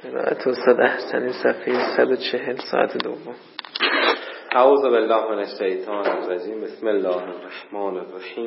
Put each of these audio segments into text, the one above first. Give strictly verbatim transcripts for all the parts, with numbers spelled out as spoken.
قرائت استاد احسنی صفحه صد و چهل ساعت دوم. اعوذ بالله من الشیطان الرجیم. بسم الله الرحمن الرحیم.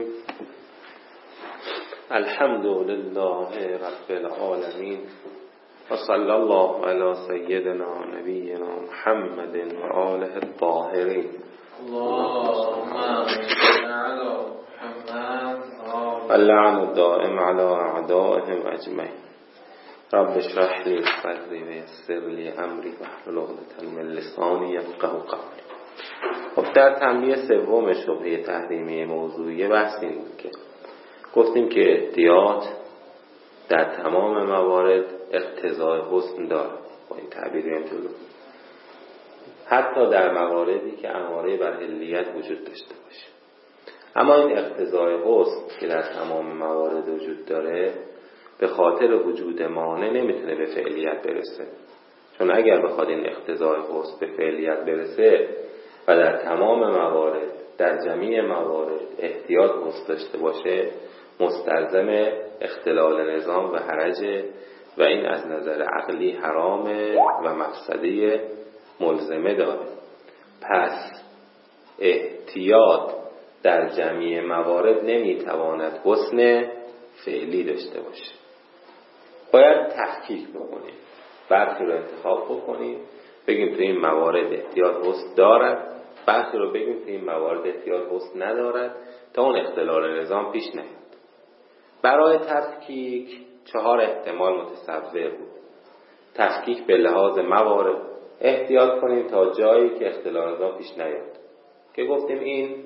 الحمد لله رب العالمین و صلی الله علی سیدنا نبینا محمد و آله الطاهرین. اللهم صل علی محمد و اللعن الدائم علی اعدائهم اجمعین. رب اشرح لي صدري ويسر لي امري واحلل عقدة من لساني يفقهوا قولي. خب در تنبیه سوم شبهه تحریمی موضوعی بحث این بود که گفتیم که احتیاط در تمام موارد اقتضای حسن داره. با این تعبیر هم جلو حتی در مواردی که اماره بر حلیت وجود داشته باشه. اما این اقتضای حسن که در تمام موارد وجود داره به خاطر وجود مانع نمیتونه به فعلیت برسه. چون اگر بخواد این اقتضای حسن به فعلیت برسه و در تمام موارد در جمیع موارد احتیاط حسن داشته باشه، مستلزم اختلال نظام و حرج و این از نظر عقلی حرامه و مفسده ملزمه داره. پس احتیاط در جمیع موارد نمیتواند حسن فعلی داشته باشه. باید تحقیق بکنیم، برخی رو انتخاب بکنیم، بگیم تو این موارد احتیاط حسن دارد، برخی رو بگیم تو این موارد احتیاط حسن ندارد تا اون اختلال نظام پیش نیاد. برای تفکیک چهار احتمال متصور بود. تفکیک به لحاظ موارد، احتیاط کنیم تا جایی که اختلال نظام پیش نیاد که گفتیم این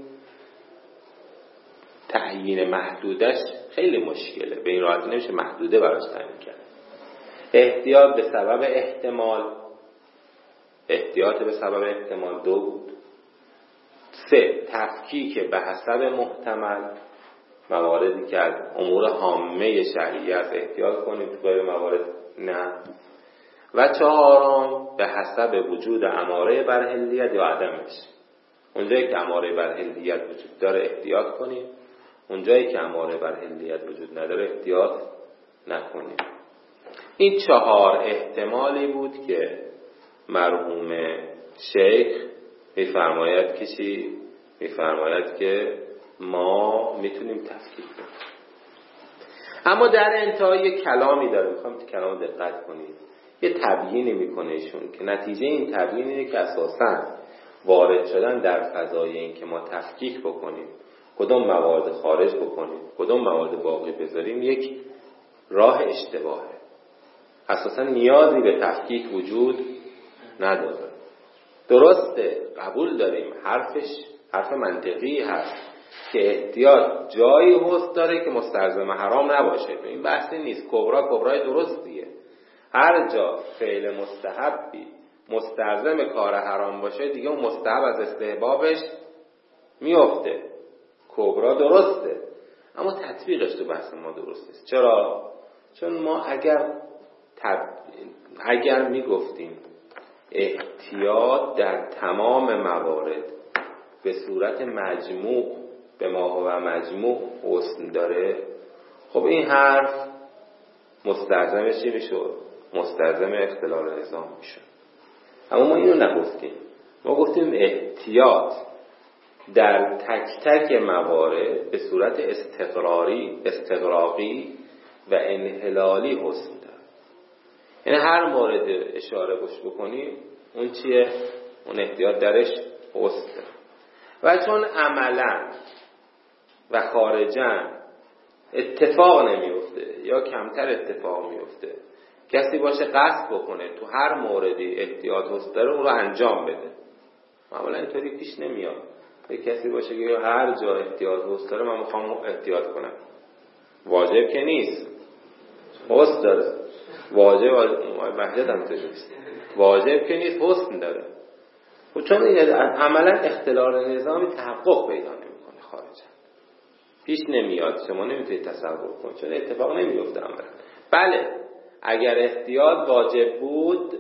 تعیین محدودش خیلی مشکله، به این راحتی نمیشه محدوده براش تعیین کرد. احتیاط به سبب احتمال، احتیاط به سبب احتمال دو بود. سه، تفکیک به حسب محتمل، مواردی که از امور عامه شرعیه از احتیاط کنیم تو غیر موارد نه. و چهارم، به حسب وجود اماره بر حلیت یا عدمش. اونجایی که اماره بر حلیت وجود داره احتیاط کنیم، اونجایی که اماره بر حلیت وجود نداره احتیاط نکنیم. این چهار احتمالی بود که مرحوم شیخ میفرماید که چی؟ میفرماید که ما میتونیم تفکیک کنیم. اما در انتهای کلامی داره، میخوام تو کلام دقت کنید. یه تبیینی میکنه ایشون که نتیجه این تبیین اینه که اساساً وارد شدن در فضای این که ما تفکیک بکنیم، کدوم موارد خارج بکنیم، کدوم موارد باقی بذاریم، یک راه اشتباهه. اساساً نیازی به تفکیک وجود نداره. درسته، قبول داریم، حرفش حرف منطقی هست که احتیاط جایی حسن داره که مستلزم حرام نباشه. این بحثی نیست، کبرا کبرای درستیه. هر جا فعل مستحبی مستلزم کار حرام باشه دیگه اون مستحب از استحبابش میفته. کبرا درسته، اما تطبیقش تو بحث ما درست نیست. چرا؟ چون ما اگر تب... اگر میگفتیم احتیاط در تمام موارد به صورت مجموع به ما و مجموع حسن داره، خب این حرف مستلزم چی میشه؟ مستلزم اختلال نظام میشه. اما ما اینو نگفتیم. ما گفتیم احتیاط در تک تک موارد به صورت استقراری استقراقی و انحلالی حسن داره. یعنی هر مورد اشاره بش بکنیم اون چیه؟ اون احتیاط درش حسن داره. و چون عملا و خارجا اتفاق نمیفته یا کمتر اتفاق میفته کسی باشه قصد بکنه تو هر موردی احتیاط حسن داره اون رو انجام بده، معمولا اینطوری پیش نمیاد. یک کسی باشه که هر جا احتیاط حسن داره من میخوام احتیاط کنم، واجب که نیست، حسن داره. واجب وحدت هم نیست، واجب که نیست، حسن داره. و چون این عملا اختلال نظامی تحقق پیدا نمیکنه، خارجا پیش نمیاد، شما نمیتونید تصور کنید چون اتفاق نمیفته عملا. بله اگر احتیاط واجب بود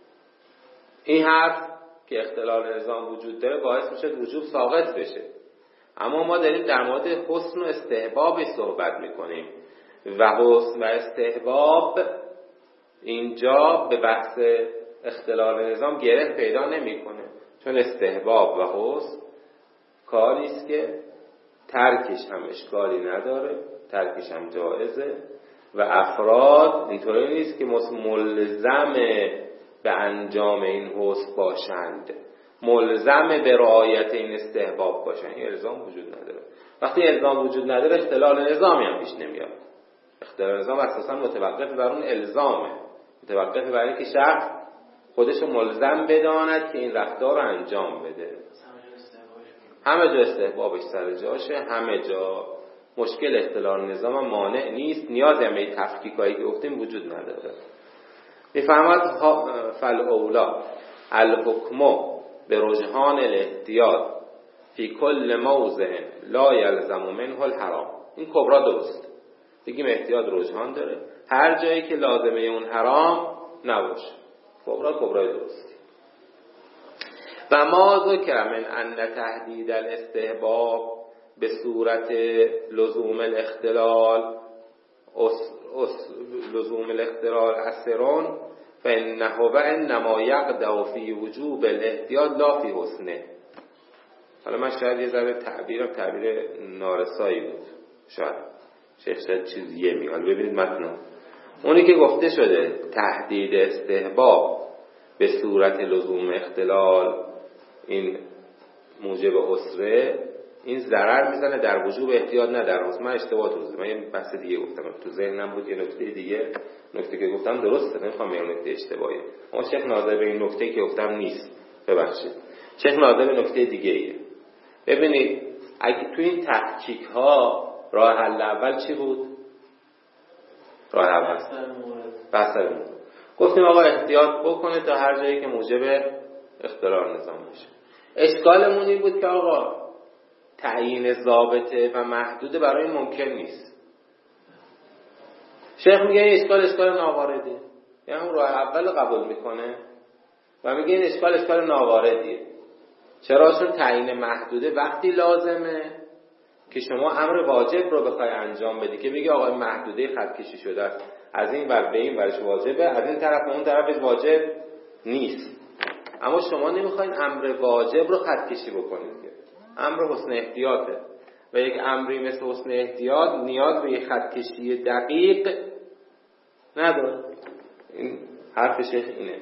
این حرف که اختلال نظام وجود داره باعث میشه وجوب ساقط بشه. اما ما داریم در مورد حسن و استحباب صحبت میکنیم و حسن و استحباب اینجا به بحث اختلال نظام گره پیدا نمیکنه، چون استحباب و حسن کاری است که ترکش هم اشکالی نداره، ترکش هم جایزه و افراد اینطوری نیست که ملزم به انجام این حسن باشند، ملزم به رعایت این استحباب باشند. این الزام وجود نداره. وقتی الزام وجود نداره اختلال نظامی هم پیش نمیاد. اختلال نظام اساسا متوقف بر اون الزامه، متوقف بر اینکه شخص خودش ملزم بداند که این رفتار رو انجام بده. همه جا استحبابش سر جاشه، همه جا مشکل اختلال نظام هم مانع نیست، نیازی هم به تفکیکایی که گفتیم وجود نداره. میفهمد فالاولا الحکم به رجحان الاحتیاط فی کل موضع لا یلزم منه الحرام. این کبرا درست، بگیم احتیاط رجحان داره هر جایی که لازمه اون حرام نباشه. کبرا کبرای درستی. و ما ذکر من ان تهدید الاستحباب به صورت لزوم الاختلال اس اس لزوم الاختلال اثرون فانه و انما یقدح فی وجوب الاحتیاط لا فی حسنه. حالا من شاید یه ذره تعبیرم تعبیر نارسایی بود، شاید شیخ شاید چیزیه میگه. ببینید متن اونی که گفته شده تهدید استحباب به صورت لزوم اختلال این موجب اسره، این ضرر میزنه در وجوب احتیاط نه در حسن. من اشتباه توضیح، من یه بحث دیگه گفتم تو ذهنم بود، یه نکته دیگه، نکته که گفتم درسته، نمیخوام یه نکته اشتباهیه، اما شیخ ناظر به این نکته که گفتم نیست، ببخشید. شیخ ناظر به نکته دیگه ایه. ببینید اگه تو این تحقیق ها راه حل اول چی بود؟ راه اول بحث مورد گفتیم آقا احتیاط بکنه تا هر جایی که موجب اختلال نظام بشه. اشکالمون این بود که آقا تعیین ضابطه و محدوده برای این ممکن نیست. شیخ میگه این اشکال اشکال ناواردیه، یعنی اون راه اول قبول میکنه و میگه این اشکال اشکال ناواردیه. چرا؟ چون تعیین محدوده وقتی لازمه که شما امر واجب رو بخوای انجام بدی، که میگه آقا این محدوده خط کشی شده است، از این ور به این ورش واجبه، از این طرف به اون طرفش واجب نیست. اما شما نمیخواین امر واجب رو خط کشی بکنید، امر حسن احتیاطه و یک امری مثل حسن احتیاط نیاز به یک خط کشی دقیق نداره. این حرف شیخ اینه.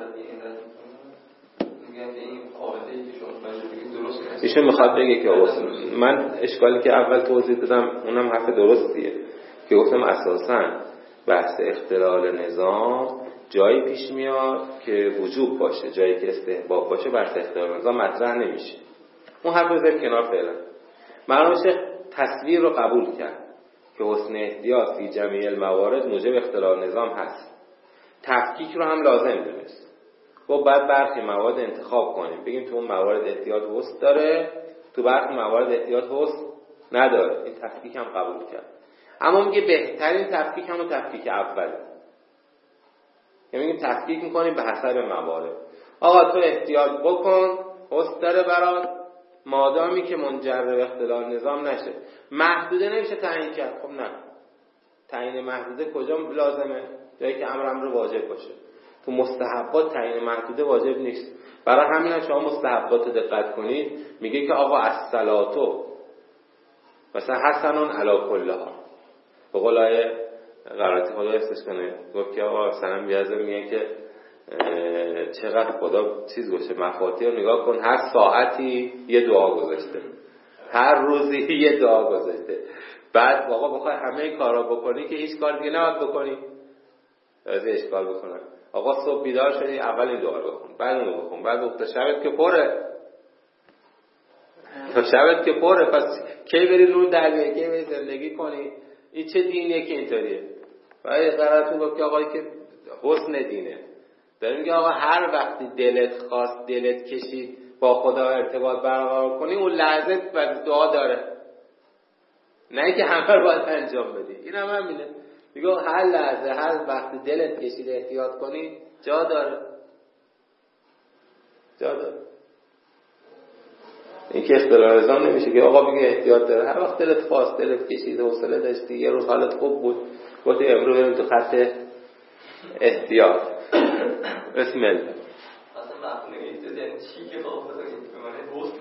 ایشون میخواد بگه که من اشکالی که اول توضیح دادم اونم حرف درستیه که گفتم اساساً بحث اختلال نظام جایی پیش میاد که وجوب باشه، جایی که استحباب باشه بحث اختلال نظام مطرح نمیشه. اون حرف رو بذاریم کنار فعلا. معلومه شیخ تصویر رو قبول کرد که حسن احتیاط فی جمیع الموارد موجب اختلال نظام هست، تفکیک رو هم لازم دونست. خب بعد برخی موارد انتخاب کنیم، بگیم تو اون موارد احتیاط حسن داره، تو برخی موارد احتیاط حسن نداره. این تفکیک هم قبول کرد، اما میگه بهترین تفکیک همون تفکیک اوله. یعنی میگیم تفکیک میکنیم به حسب موارد. آقا تو احتیاط بکن، حسن داره برات، مادامی که منجر به اختلال نظام نشه. محدوده نمیشه تعیین کرد. خب نه، تعیین محدوده کجا لازمه؟ جایی که امر امر واجب باشه. تو مستحبات تعیین محدوده واجب نیست. برای همین هم شما مستحبات رو دقت کنید، میگه که آقا الصلاتو مثلا حسنون علی کلها، به قول آیه قرائتی خدا حفظش کنه، گفت که آقا سلام بیازه میگه که چقدر خدا چیز گوشه مفاتیح رو نگاه کن، هر ساعتی یه دعا گذاشته، هر روزی یه دعا گذاشته. بعد آقا بخوای همه کارا بکنی که هیچ کار دیگه نباید بکنی، از اشکال بکنن. آقا صبح بیدار شدی اول این دعا رو بکن، بعد اون رو بکن، بعد وقت شبت که پره، تا شبت که پره، پس کی بری نون در بیاری، کی بری زندگی کنی؟ این چه دینیه که اینطوریه؟ بعد قرارتون گفت که آقایی که حسن دینه داره میگه آقا هر وقتی دلت خواست، دلت کشید با خدا ارتباط برقرار کنی، اون لحظه بعد دعا داره، نه که همه رو باید انجام بدی. این هم همینه، میگه هر لحظه هر وقتی دلت کشید احتیاط کنی جا داره، جا داره. این که اختلال نظام نمیشه که آقا بگه احتیاط داره، هر وقت دلت خواست، دلت کشید، حوصله داشتی، یه روز حالت خوب بود، گفتی امروز بریم تو خط احتیاط. بسم الله. اصلا مفهوم احتیاط یعنی چی که خب به معنی گفت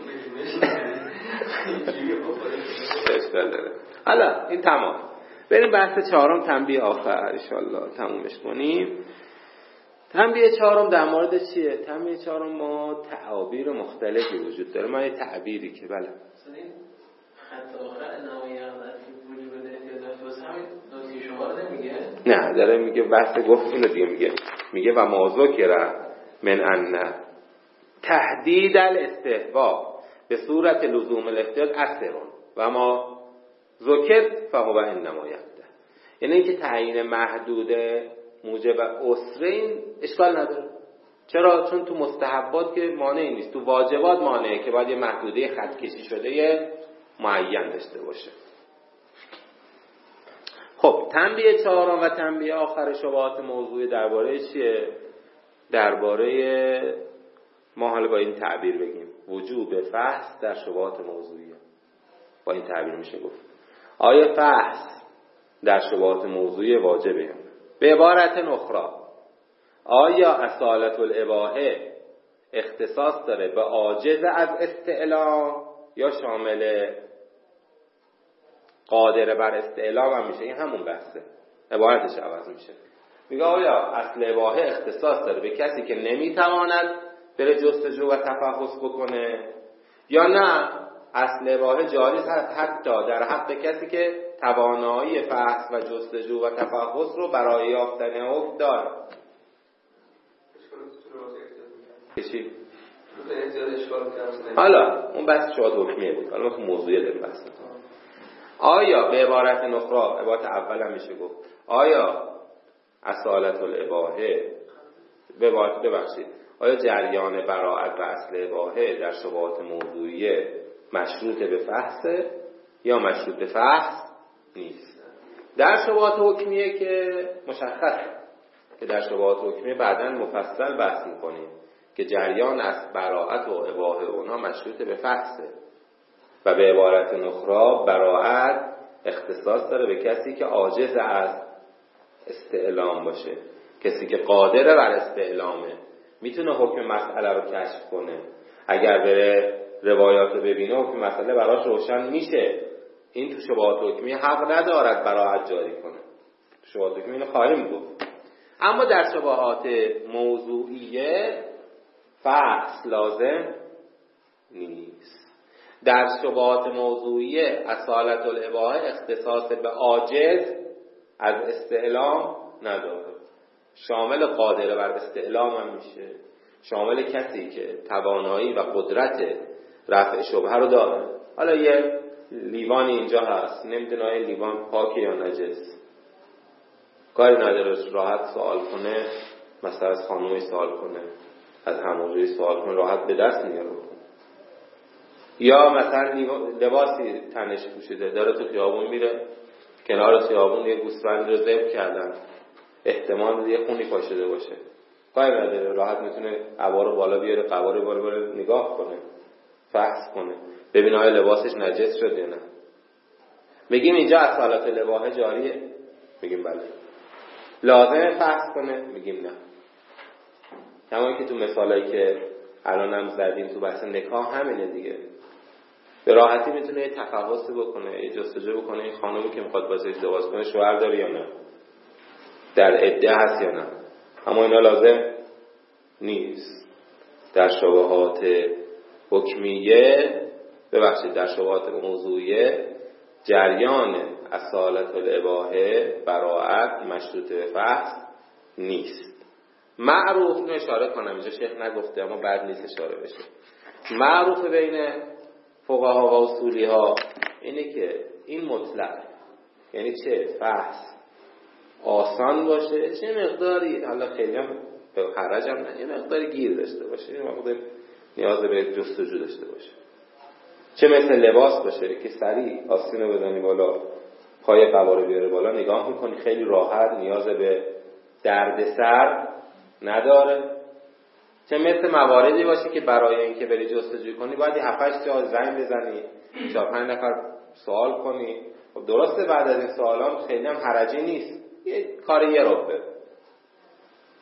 بگیم اشکال داره. حالا این تمام. بریم بحث چهارم، تنبیه آخر ان شاء الله تمومش کنیم. تنبیه چهارم در مورد چیه؟ تنبیه چهارم ما تعابیر مختلفی وجود داره. ما یه تعبیری که بله خط آخر نمایه وجود احتیاط واسه همین نکته شما رو نمیگه؟ نه داره میگه بحث گفت اینو دیگه میگه میگه و ما ذکر من ان تهدید الاستهوا به صورت لزوم الاحتیاط اثرون و ما ذکر فهو انما یقده. یعنی اینکه تعیین محدوده موجب اسره این اشکال نداره. چرا؟ چون تو مستحبات که مانعی نیست، تو واجبات مانعه که باید یه محدوده خط کشی شده یه معین داشته باشه. خب تنبیه چهارم و تنبیه آخر شبهات موضوعی درباره چیه؟ درباره ما حالا با این تعبیر بگیم وجوب فحص در شبهات موضوعی. با این تعبیر میشه گفت آیا فحص در شبهات موضوعی واجبه؟ به عبارت اخرى آیا اصالت الاباحه اختصاص داره به عاجز از استعلام یا شامل قادر بر استعلام هم میشه؟ این همون بحثه، عبارتش عوض میشه. میگه آیا اصل اباحه اختصاص داره به کسی که نمیتواند بره جستجو و تفحص بکنه یا نه اصل اباحه جاری هست حتی در حق کسی که توانایی فحص و جستجو و تفحص رو برای یافتن حکم داره؟ چی؟ حالا اون بحث شواهد حکمیه بود، حالا ما تو موضوعی داریم بحث. آیا به عبارت نخرا، عبارت اول هم میشه گفت آیا اصالت الاباحه ببخشید آیا جریان براءت و اصل اباحه در شبهات موضوعیه مشروط به فحصه یا مشروط به فحص نیست؟ در شبهات حکمیه که مشخصه که در شبهات حکمیه بعداً مفصل بحث میکنیم که جریان از براءت و اباحه اونها مشروط به فحصه و به عبارت نخرا براءت اختصاص داره به کسی که عاجز از استعلام باشه. کسی که قادر بر استعلامه میتونه حکم مسئله رو کشف کنه. اگر بره روایات رو ببینه حکم مسئله براش روشن میشه. این تو شبهات حکمی حق ندارد براءت جاری کنه. تو شبهات حکمی اینو خواهیم گفت. اما در شبهات موضوعیه فحص لازم نیست. در شبهات موضوعیه اصالت الاباحه اختصاص به عاجز از استعلام نداره. شامل قادر بر استعلام هم میشه، شامل کسی که توانایی و قدرت رفع شبهه رو داره. حالا یه لیوانی اینجا هست، نمیدونه این لیوان پاکه یا نجس، کاری نداره راحت سوال کنه، مثلا از خانومی سوال کنه، از همونجوری سوال کنه، راحت به دست میاره. یا مثلا لباسی تنش پوشیده داره تو خیابون میره، کنار خیابون یه گوسفند رو ذبح کردن، احتمال یه خونی پاشیده باشه، کاری نداره راحت میتونه عبا رو بالا بیاره، قبا رو بالا بیاره، نگاه کنه، فحص کنه، ببینه آیا لباسش نجس شده یا نه. میگیم اینجا اصالت الاباحه جاریه؟ میگیم بله. لازمه فحص کنه؟ میگیم نه. همون که تو مثالایی که الان هم زدیم تو بحث نکاح همینه دیگه. به راحتی میتونه یه تفحصی بکنه، یه جستجو بکنه این خانومی که میخواد باشه ازدواج کنه شوهر داره یا نه، در عده هست یا نه. اما اینا لازم نیست. در شبهات حکمیه ببخشید در شبهات موضوعیه جریان اصالت الاباحه براءت مشروط به فحص نیست. معروف، اینو اشاره کنم اینجا شیخ نگفته اما بعد نیست اشاره بشه، معروف بین فقها و اصولی ها اینه که این مطلق یعنی چه فحص آسان باشه، چه مقداری حالا خیلی هم به حرج هم نه، یه مقداری گیر داشته باشه، یه مقدار نیاز به جستجو داشته باشه. چه مثل لباس باشه که سریع آستین رو بزنی بالا، پای قواره بیاره بالا، نگاه میکنی خیلی راحت، نیاز به دردسر نداره. چه مثل مواردی باشه که برای اینکه بری جستجو کنی باید هفت هشت جا زنگ بزنی، چهار پنج نفر سوال کنی. خب درسته بعد از این سوالا خیلی هم حرجی نیست، یه کار یه ربه.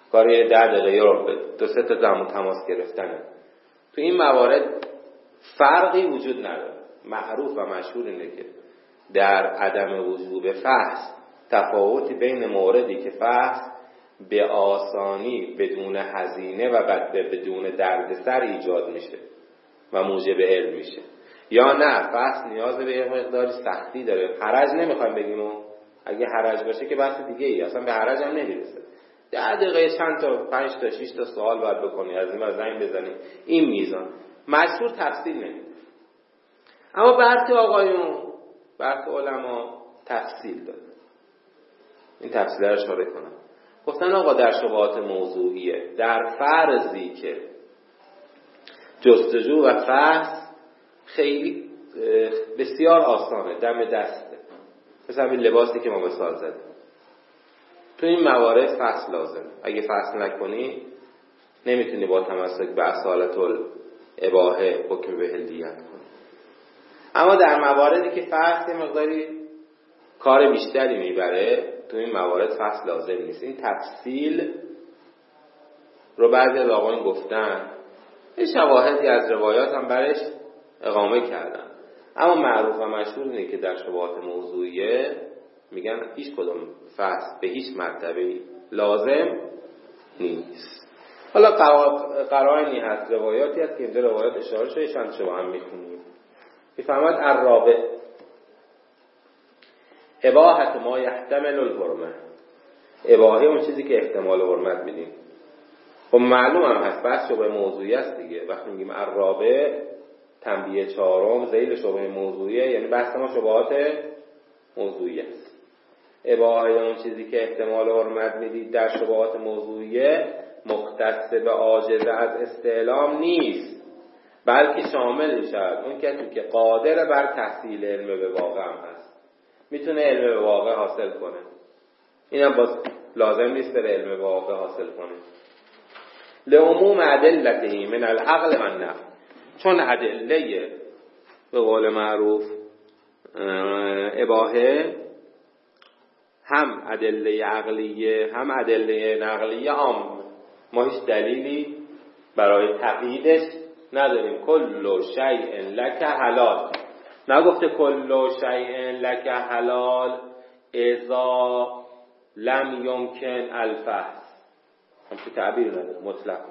کاری ده دقیقه رو به دو سه تا زمان تماس گرفتنه. تو این موارد فرقی وجود نداره. معروف و مشهور اینه که در عدم وجوب فحص تفاوتی بین موردی که فحص به آسانی بدون هزینه و بعد بدون دردسر ایجاد میشه و موجب علم میشه، یا نه فحص نیاز به یه مقداری سختی داره. حرج نمیخوایم بگیم، و اگه حرج باشه که بحث دیگه ای، اصلا به حرج هم نمیرسه. ده دقیقه چند تا پنج تا شش تا سوال باید بکنی، از این زنگ بزنی، این میزان مشهور تفصیل نمیده. اما برخی آقایون، برخی علما تفصیل داد. این تفصیل رو اشاره کنم. گفتن آقا در شبهات موضوعیه، در فرضی که جستجو و فحص خیلی بسیار آسانه، دم دسته، مثل همین لباسی که ما مثال زدیم، تو این موارد فحص لازم. اگه فحص نکنی نمیتونی با تمسک به اصالت الاباحه حکم به حلیت کنی. اما در مواردی که فحص یه مقداری کار بیشتری میبره، تو این موارد فحص لازم نیست. این تفصیل رو بعضی از آقایون گفتن، یه شواهدی از روایات هم برش اقامه کردن، اما معروف و مشهور اینه که در شبهات موضوعیه میگن هیچ کدوم فحص به هیچ مرتبه لازم نیست. حالا قرائنی هست، روایاتی هست که اینجا روایات اشاره شده، چند شبه هم میخونیم. میفهمد الرابع اباحت ما یحتمل الحرمه، اباحه اون چیزی که احتمال حرمت میدیم. خب معلوم هم هست بحث شبه موضوعی است دیگه. وقتی میگیم الرابع تنبیه چهارم ذیل شبه موضوعیه، یعنی بحث ما شبهات موضوعی است. اباحه اون چیزی که احتمال حرمت میدید در شبهات موضوعیه مختص به عاجزه از استعلام نیست، بلکه شامل میشود اون کسی که قادر بر تحصیل علم به واقع هم هست، میتونه علم به واقع حاصل کنه. اینم باز لازم نیست بره علم به واقع حاصل کنه. لعموم ادلته من العقل و النقل، چون ادله به قول معروف اباحه هم ادله عقلیه هم ادله نقلیه عام، ما هیچ دلیلی برای تقییدش نداریم. کل شیء لک حلال، نگفته کل شیء لک حلال اذا لم یمکن الفحص، همچه تعبیر نداره مطلق.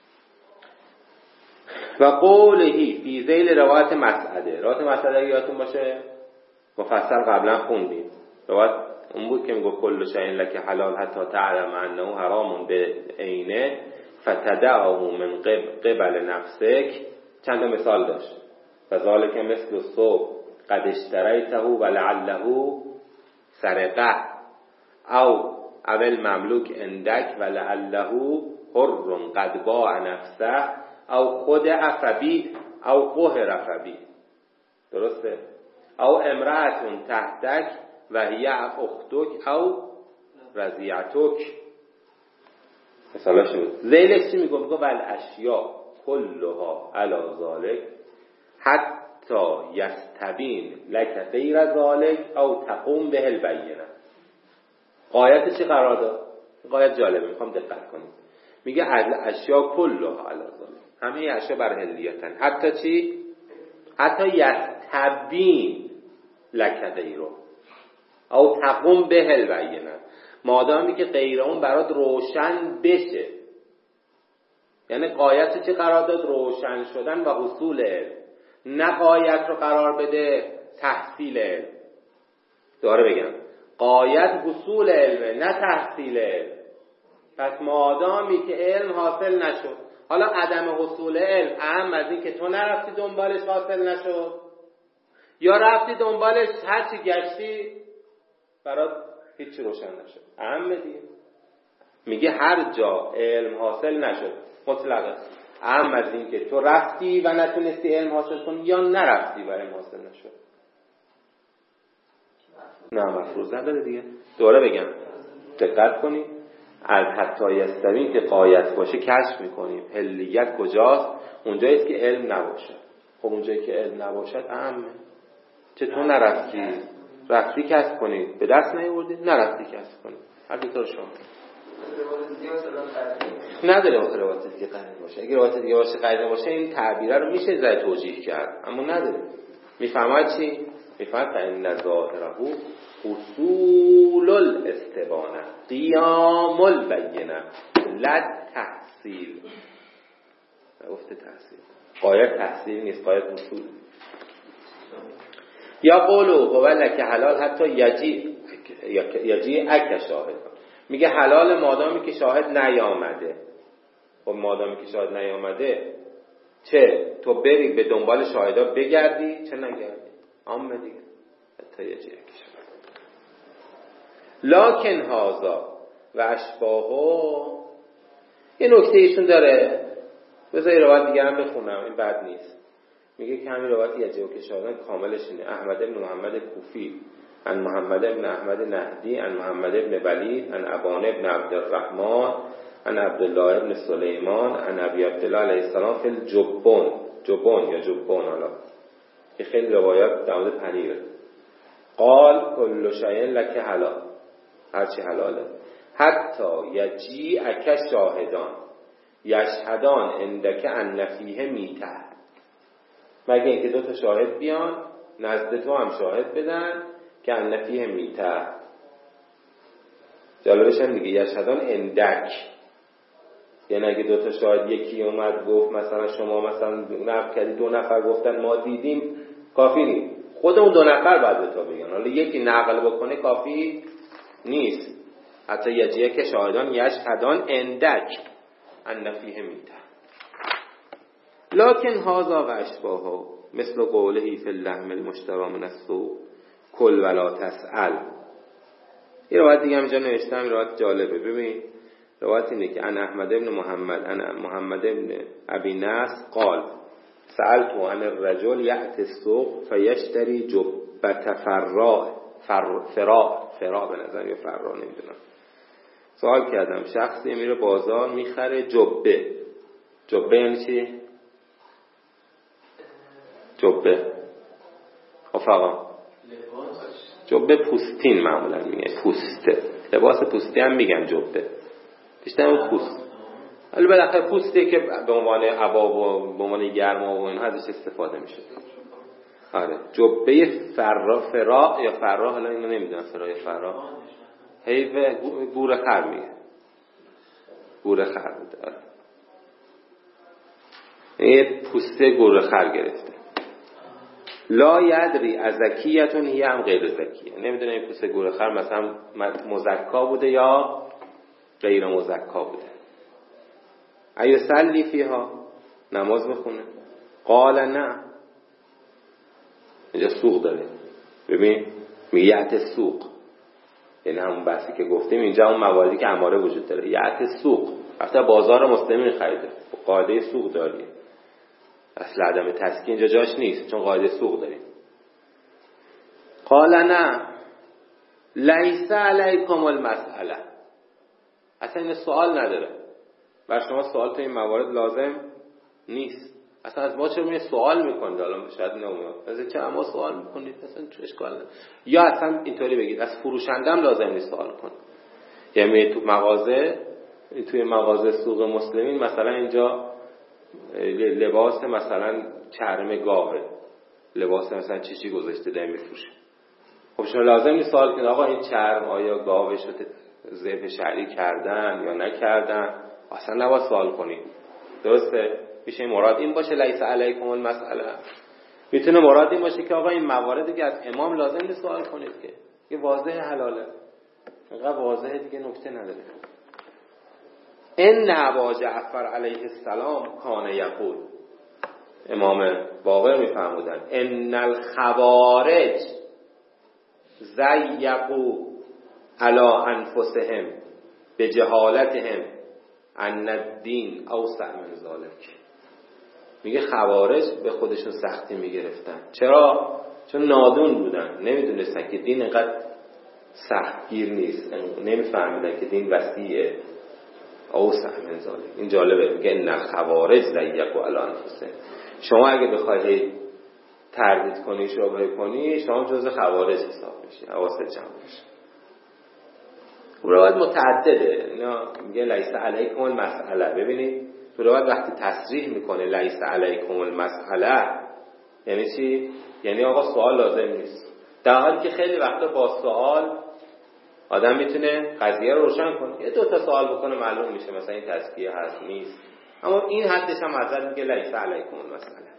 و قولهی فی ذیل روایت مسعده، روایت مسعده یادتون باشه مفصل قبلا خوندیم، روایت اون بود که میگه کل شیء لک حلال حتی تعلم انه حرام به عینه فتدعه من قبل نفسک. چند مثال داشت. و ذالک مثل الصبح قد اشتریته ولعله سرقه او اول مملوک اندک ولعله حر قد باع نفسه او خود افبی او قهر افبی. درسته؟ او امرأتون تحتک و هی اختک او رضیعتک. مثلا شد ذیلش چی میگه؟ میگه ول اشیا کلها علی ذالک حتی یستبین لک غیر ذالک او تقوم به البینه. قایت چی قرار داد؟ قایت جالبه، میخوام دقت کنیم. میگه اشیا کلها علی ذالک، همه اشیا بر حلیتن، حتی چی؟ حتی یستبین لک غیره او تقوم به البینه، مادامی که غیر اون برات روشن بشه. یعنی قایت چی قرار داد؟ روشن شدن و حصول علم، نه قایت رو قرار بده تحصیل علم. دوباره بگم قایت حصول علمه نه تحصیل علم. پس مادامی که علم حاصل نشد، حالا عدم حصول علم اهم از این که تو نرفتی دنبالش حاصل نشد، یا رفتی دنبالش هرچی گشتی برات هیچی روشن نشد، اهم دیگه. میگه هر جا علم حاصل نشد مطلقه، اهم از این که تو رفتی و نتونستی علم حاصل کنی یا نرفتی و علم حاصل نشد. نه مفروض نداره دیگه. دوباره بگم دقت کنید، از حتی یستبین که قایت باشه کشف میکنیم حلیت کجاست؟ اونجاییست که علم نباشه. خب اونجایی که علم نباشد اهمه. چطور نرفتی؟ رفتی کسب کنید، به دست نیاوردی، نرفتی کسب کنید. هر دو تا شما نداره روایت دیگه قرینه باشه. اگه روایت دیگه باشه قرینه باشه این تعبیره رو میشه زای توجیه کرد، اما نداره. میفهمد چی؟ میفهمد فإن ظاهره اصول الاستبانه قیام البینه لا تحصیل. گفته تحصیل، قایت تحصیل نیست، قایت اصول. یا قولو هو لک حلال حتی یجی یجی اک شاهد، میگه حلال مادامی که شاهد نیامده. خب مادامی که شاهد نیامده چه تو بری به دنبال شاهدا بگردی چه نگردی، عامه دیگه حتی یجی اک شاهد. لکن هازا و اشباهو یه نکته ایشون داره، بذار یه روایت دیگه هم بخونم، این بد نیست. میگه که همین روایت یجی اک شاهد کاملش اینه. احمد بن محمد کوفی عن محمد بن احمد نهدی عن محمد بن ولید عن ابان بن عبد الرحمن عن عبدالله بن سلیمان عن ابی عبدالله علیه السلام فی الجبون، جبون یا جبون، حالا که خیلی روایات در مورد پنیر. قال کل شیء لک حلال، هرچی حلاله، حتی یجی اک شاهدان یشهدان عندک ان فیه میته، مگه اینکه دو تا شاهد بیان نزد تو هم شاهد بدن که ان فیه میته. جالبش هم دیگه یشهدان عندک، یعنی اگه دو تا شاهد یکی اومد گفت مثلا شما مثلا نقل کردی، دو نفر گفتن ما دیدیم، کافی نیست، خود اون دو نفر باید به تو بگن. حالا یکی نقل بکنه کافی نیست. حتی یجیه که شاهدان یشهدان عندک ان فیه میته. لکن هذا و اشباهه مثل قوله فی اللحم المشتری من السوق کل ولا تسأل. یه روایت دیگه همینجا نوشتم، این روایت جالبه. ببین روایت اینه که ان احمد بن محمد ان محمد بن ابی نصر قال سألت عن الرجل یأتی السوق فیشتری جبة فراء فراء فراء به نظر یا فراء نمیدونم. سوال کردم شخصی میره بازار میخره جبه. جبه یعنی چی؟ جبه افاقا جبه پوستین معمولا میگه، پوسته، لباس پوستی هم میگن جبه، بیشتر پوست. ولی بالاخره پوستی که به عنوان عبا و به عنوان گرما و اینها ازش استفاده میشه. آره جبه فرا فرا یا فرا، حالا اینو نمیدونم فرا یا فرا، حیوه گور خر میگه، گور خر بوده. آره یه پوسته گور خر گرفته. لا یدری ازکیتون هی هم غیر زکیه، نمیدونه این پوسته گور خر مثلا مزکا بوده یا غیر مزکا بوده. ایو سلی فیها، نماز بخونه؟ قال نه. اینجا سوق داره، ببین میگه سوق، یعنی همون بحثی که گفتیم اینجا اون مواردی که اماره وجود داره. یعت سوق رفته بازار مسلمین خریده، قاعده سوق داری، اصل عدم تسکین اینجا جاش نیست چون قاعده سوق داریم. قال نه لیس علیکم المسئله، اصلا این سوال نداره، بر شما سوال تو این موارد لازم نیست. اصلا از ما چرا می سوال میکنید؟ حالا شاید نمیاد از چه اما سوال میکنید، اصلا چه اشکال نداره. یا اصلا اینطوری بگید از فروشنده هم لازم نیست سوال کنید. یعنی تو مغازه، توی مغازه سوق مسلمین مثلا اینجا لباس مثلا چرم گاوه، لباس مثلا چی چی گذاشته داره میفروشه، خب شما لازم نیست سوال کنید آقا این چرم آیا گاوش رو ذبح شرعی کردن یا نکردن، اصلا نباید سوال کنید. درسته؟ میشه مراد این باشه لیس علیکم المسئله، میتونه مراد این باشه که آقا این مواردی که از امام لازم نیست سوال کنید که یه واضح حلاله، اینقدر واضحه دیگه نکته نداره. ان ابا جعفر علیه السلام کان یقول، امام باقر میفرمودن ان الخوارج زیقوا علی انفسهم بجهالتهم ان الدین اوسع من ذلک. میگه خوارج به خودشون سختی میگرفتن. چرا؟ چون نادون بودن، نمیدونستن که دین اینقدر سختگیر نیست، نمیفهمیدن که دین وسیعه. اوسع من ذلک، این جالبه، میگه ان الخوارج زیقوا علی انفسهم. شما اگه بخواید تردید کنی، شبهه کنی، شما جزء خوارج حساب میشی. حواست جمع باشه. روایت متعدده، اینا میگه لیس علیکم المسئله. ببینید تو روایت وقتی تصریح میکنه لیس علیکم المسئله یعنی چی؟ یعنی آقا سوال لازم نیست، در حالی که خیلی وقتا با سوال آدم میتونه قضیه رو روشن کنه. یه دو تا سوال بکنه معلوم میشه مثلا این تزکیه هست نیست، اما این حدش هم حضرت میگه لیس علیکم المسئله.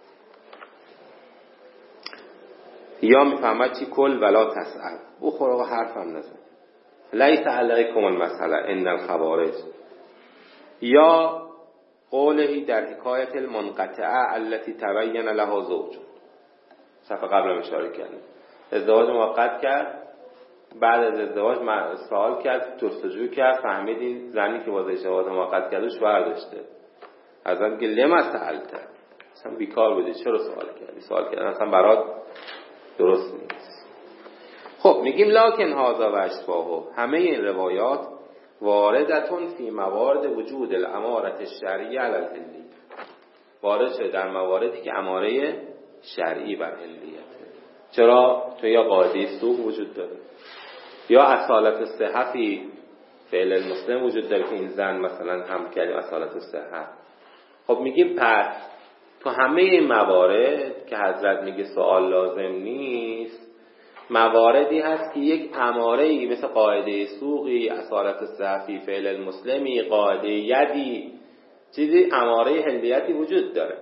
یا میفهمد چی کل ولا تسأل، بخور آقا حرفم نزن، لیس علیکم المسئله ان الخوارج. یا قوله در حکایت المنقطعه التي تبین لها زوج، صفحه قبل اشاره کردیم، ازدواج موقت کرد، بعد از ازدواج سوال کرد، جستجو کرد، فهمید این زنی که با ازدواج موقت کرده شوهر داشته. حضرت میگه لما سألت، اصلا بیکار بودی چرا سوال کردی؟ سوال کردن اصلا برات درست نیست. خب میگیم لکن هذا و اشباهه، همه این روایات واردتون فی موارد وجود الامارت الشرعیه علی الحلی، وارد شده در مواردی که اماره شرعی بر حلیته. چرا؟ چون یا قاعده سوق وجود داره، یا اصالت صحتی فعل المسلم وجود داره که این زن مثلا هم کردیم اصالت صحت. خب میگیم پس تو همه این موارد که حضرت میگه سوال لازم نیست، مواردی هست که یک اماره‌ای مثل قاعده سوقی، اصالت صحتی فعل المسلمی، قاعده یدی، چیزی اماره حلیتی وجود داره.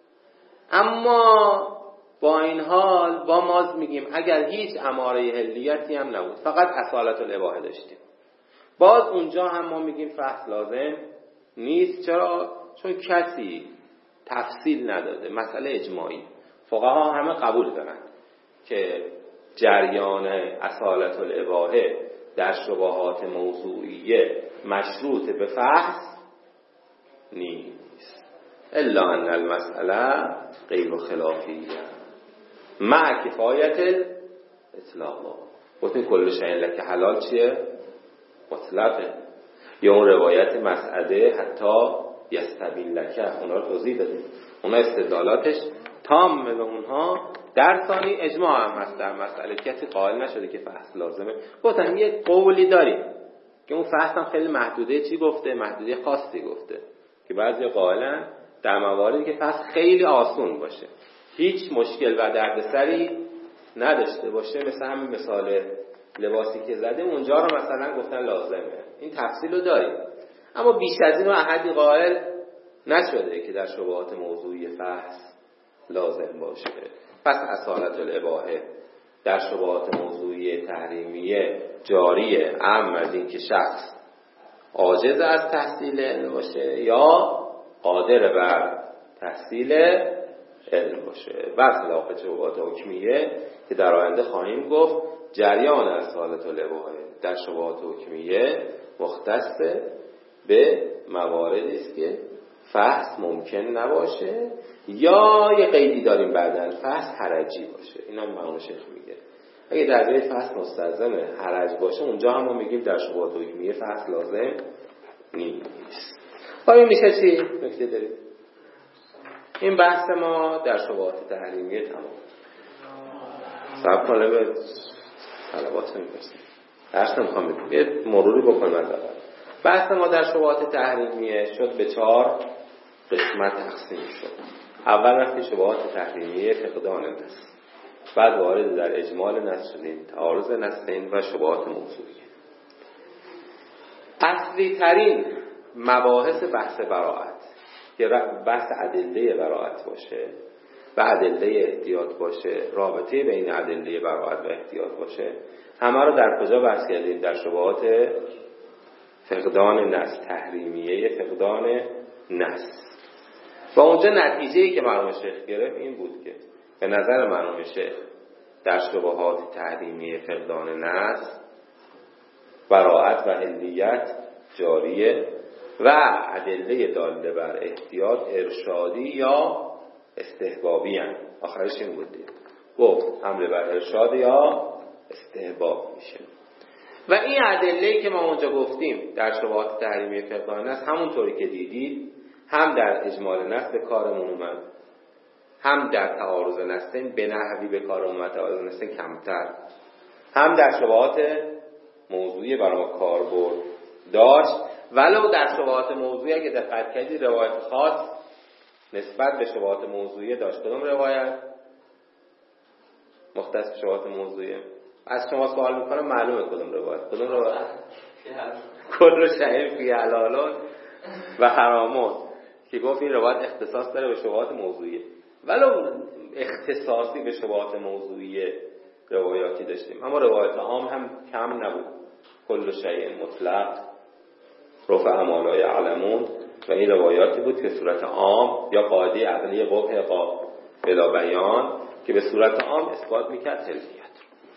اما با این حال با ما میگیم اگر هیچ اماره حلیتی هم نبود، فقط اصالت الاباحه داشتیم، باز اونجا هم ما میگیم فحص لازم نیست. چرا؟ چون کسی تفصیل نداده. مسئله اجماعی، فقها همه قبول دارن که جریان اصالت الاباحه در شبهات موضوعیه مشروط به فحص نیست، الا ان المسئله غیر خلافیه مع کفایت اطلاق. گفتیم کل شیء لک حلال چیه؟ مطلقه. یا اون روایت مسعده حتی یستبین لک، اونا رو توضیح دادیم، اونا استدلالاتش تام به اونها. در ثانی اجماع هم هست در مسئله، کسی قائل نشده که فحص لازمه. گفتم یه قولی داریم که اون فحص هم خیلی محدوده، چی گفته؟ محدوده خاصی گفته که بعضی قائلن در مواردی که فحص خیلی آسون باشه، هیچ مشکل و دردسری نداشته باشه، مثل همین مثال لباسی که زده اونجا رو مثلا گفتن لازمه. این تفصیل رو داریم، اما بیش از این احدی قائل نشده که در شبهات موضوعی فحص لازم باشه. پس اصالت الاباحه در شبهات موضوعی تحریمیه جاریه، اما از این که شخص عاجز از تحصیل علم باشه یا قادر بر تحصیل علم باشه. برخلاف شبهات حکمیه که در آینده خواهیم گفت جریان اصالت الاباحه در شبهات حکمیه مختص به مواردی است که فحص ممکن نباشه، یا یه قیدی داریم بعداً فحص حرجی باشه. اینا معمول شیخ میگه اگه در جای فحص مستلزم حرج باشه، اونجا هم ما میگیم در شبهات حکمیه فحص لازم نیست. حالا میشه چی؟ نکته داریم. این بحث ما در شبهات تحریمیه تمام. صبر کنه به طلبات میرسیم. درس نمیخوام بگم، یه مروری بکنم از اول. بحث ما در شبهات تحریمیه شد به چهار قسمت تقسیم شد. اول رفتیم شبهات تحریمیه فقدان نص، بعد وارد در اجمال نص شدیم، تعارض نصین و شبهات موضوعیه. اصلی ترین مباحث بحث براءت که بحث ادله براءت باشه و ادله احتیاط باشه، رابطه بین ادله براءت و احتیاط باشه، همه رو در کجا بحث کردیم؟ در شبهات فقدان نص، تحریمیه فقدان نص. و اونجا نتیجه‌ای که مرحوم شیخ گرفت این بود که به نظر مرحوم شیخ در شبهات تحریمیه فقدان نص براءت و حلیت جاریه و ادله داله بر احتیاط ارشادی یا استحبابی هم. آخرش این بودی گفت حمله بر ارشاد یا استحباب میشه. و این ادله‌ای که ما اونجا گفتیم در شبهات تحریمیه فقدان نص، همونطوری که دیدید هم در اجمال نص به کارمون اومد، هم در تعارض نصین به نحوی به کار اومد، تعارض نصین کمتر، هم در شبهات موضوعی برای ما کاربرد داشت، ولو در شبهات موضوعی اگه دقت کردید روایت خاص نسبت به شبهات موضوعی داشت. کدوم روایت؟ مختص به شبهات موضوعی. از شما سوال میکنم معلومه کدوم روایت. کدوم روایت؟ کل شیء فی حلال و حرامون که گفت این روایت اختصاص داره به شبهات موضوعی، ولو اختصاصی به شبهات موضوعی روایاتی داشتیم، اما روایت عام هم کم نبود. کل شیء مطلق رفع ما لا یعلمون و این روایاتی بود که صورت عام یا قاعده عقلی قبح قا بلا بیان که به صورت عام اثبات میکرد حلیت.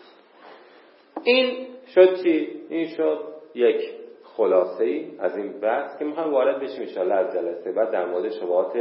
این شد چی؟ این شد یک خلاصه ای از این بحث که میخوام وارد بشیم ان شاءالله از جلسه بعد در مورد شبهات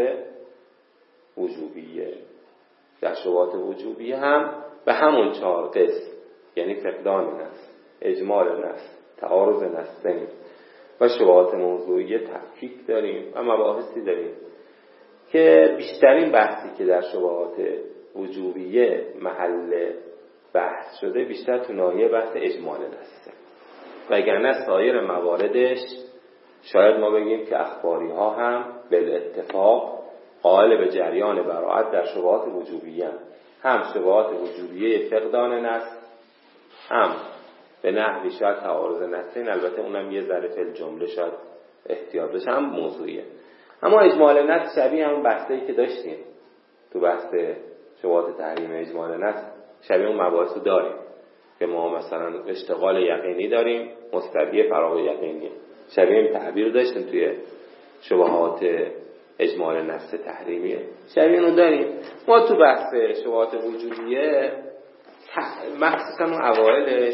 وجوبیه. در شبهات وجوبیه هم به همون چهار قسم، یعنی فقدان نص، اجمال نص، تعارض نصین و شبهات موضوعیه تفکیک داریم و مباحثی داریم که بیشترین بحثی که در شبهات وجوبیه محل بحث شده بیشتر تو ناحیه بحث اجمال نصه، وگرنه سایر مواردش شاید ما بگیم که اخباری ها هم بالاتفاق قائل به جریان براءت در شبهات وجوبیه، هم شبهات وجوبیه فقدان نص، هم به نحوی شاید تعارض نصین، البته اونم یه ذره فی الجمله شاید احتیاط بشه، هم موضوعیه. اما اجمال نص شبیه همون بحثایی که داشتیم تو بحث شبهات تحریم اجمال نص، شبیه اون مباحث رو داریم که ما مثلا اشتغال یقینی داریم، مستبیه فراغ یقینی، شبیه این تعبیر داشتیم توی شبهات اجمال نص تحریمیه، شبیه اون داریم. ما تو بحث شبهات وجوبیه مخصوصا اون اوائلش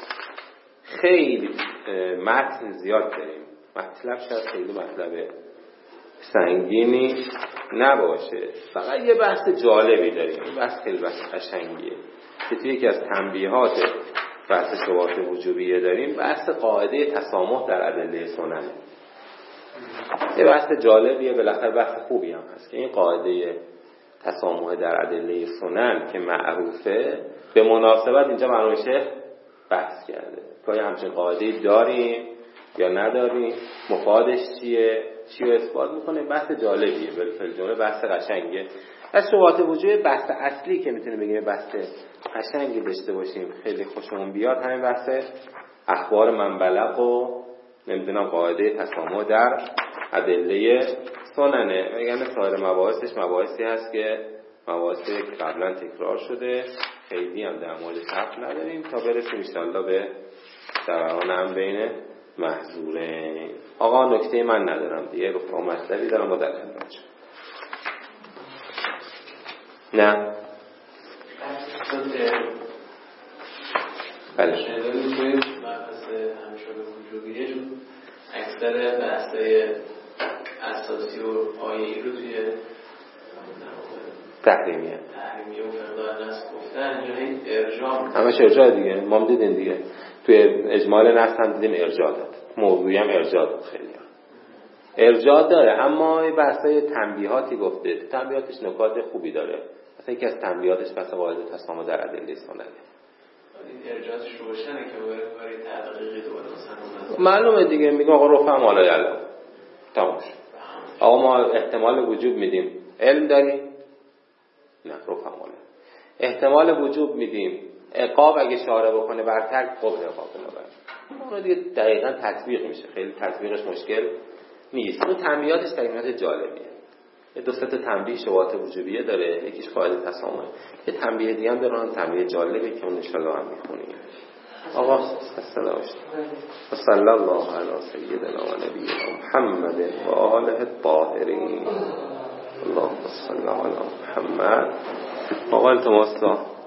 خیلی متن زیاد داریم، مطلب شاید خیلی مطلب سنگینی نباشه، فقط یه بحث جالبی داریم، بحث خیلی بحث قشنگیه که توی یکی از تنبیهات بحث شبهات وجوبیه داریم، بحث قاعده تسامح در ادله سنن. یه بحث جالبیه، بالاخره بحث خوبی هم هست که این قاعده تسامح در ادله سنن که معروفه به مناسبت اینجا مرحوم شیخ بحث کرده که آیا همچین قاعده داریم یا نداریم، مفادش چیه، چی رو اثبات میکنه. بحث جالبیه، بالفعل جمله بحث قشنگیه. از شبهات وجوبیه بحث اصلی که میتونه بگیم بحث قشنگی داشته باشیم خیلی خوشمون بیاد همین بحث اخبار من بلغ و نمیدونم قاعده تسامح در ادله سننه. میگن سایر مباحثش مباحثی هست که مباحثی که قبلا تکرار شده، خیلی هم در مورد حرف نداریم تا برسیم ان شاءالله به جریان هم بین محظورین. آقا نکته من ندارم دیگه، رو مطلبی دارم با در خدمت شما. نه بله شنیدیم توی بحث همشون وجوبیه شد اکثر بحثای اساسی و آیه‌ای رو توی تحریمیه تحریمیه و فقدان نص گفتن، جایی ارجاع همش ارجاع دیگه، ما هم دیدین دیگه توی اجمال نص هم دیدیم ارجاع داد، موضوعی هم ارجاع داد، خیلی هم ارجاع داره. اما این بحثای تنبیهاتی گفته، تنبیهاتش نکات خوبی داره، مثلا یکی از تنبیهاتش بحث قاعده تسامح در ادله سننه. این ارجاعش روشنه که برای تحقیقی دوباره مثلا معلومه دیگه، میگه آقا رفع ما لا یعلم تمام شد. آقا ما احتمال وجوب میدیم، علم داری؟ نه رفع ما لا. احتمال وجوب میدیم، عقاب اگه شارع بکنه بر ترک قبل عقاب بنابر اون دیگه دقیقاً تطبیق میشه، خیلی تطبیقش مشکل نیست. اون تنبیهاتش تنبیهات جالبیه، یه دو سه تا تنبیه شبهات وجوبیه داره، یکیش قاعده تسامح، یه تنبیه دیگه هم داره، اون تنبیه جالبه که اون ان شاء الله هم میخونیم. آقا السلام و صلی الله علی سیدنا و نبینا محمد و آله الطاهرین. اللهم صل علی محمد. آقا التماس